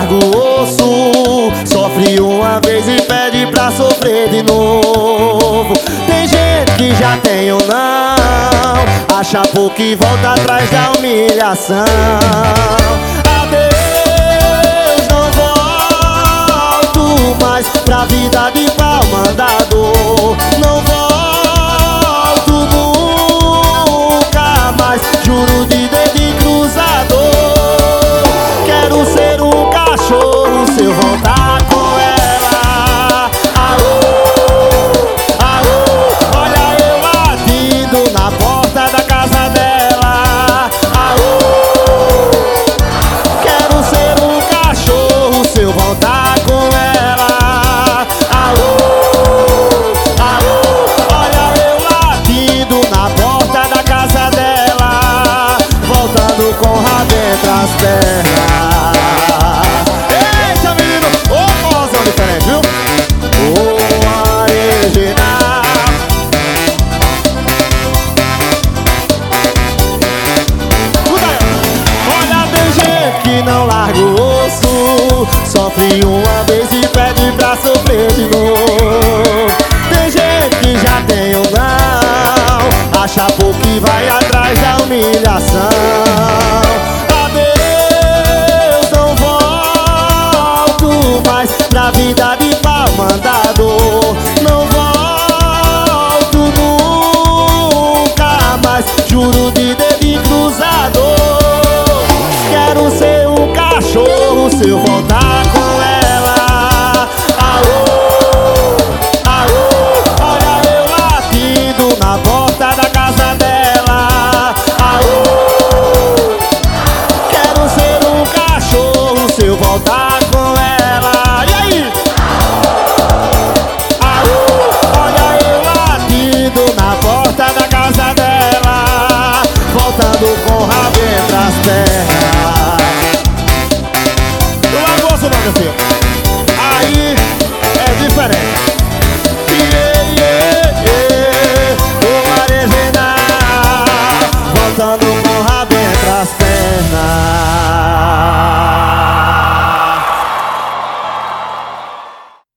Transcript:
larga o osso. Sofre uma vez e pede pra sofrer de novo. Tem gente que já tem ou não, acha pouco e volta atrás da humilhação. Adeus, não volto mais pra vida de pau mandador. Não volto nunca mais, juro de dedo cruzador. Quero ser um cachorro se eu voltar com ela. Alô, alô, olha eu latindo na porta da casa dela. Alô, quero ser um cachorro se eu voltar com ela. Alô, alô, olha eu latindo na porta da casa dela, voltando com o rabo entre as pernas. Eita, menino! Ô, forrozão diferente, viu? Ô, original. Escuta aí. Olha, tem gente que não larga o osso. Sofre uma vez e pede pra sofrer de novo. Tem gente que já tem ou não, acha pouco e vai atrás da humilhação. Adeus, não volto mais pra vida de pau mandador. Não volto nunca mais, juro de dedo cruzador. Quero ser um cachorro se eu voltar com ela. Alô, alô, olha eu latindo na porta da casa dela. Alô, quero ser um cachorro se eu voltar com ela. E aí? Alô, olha eu latindo na porta da casa dela, voltando com o rabo entre as pernas.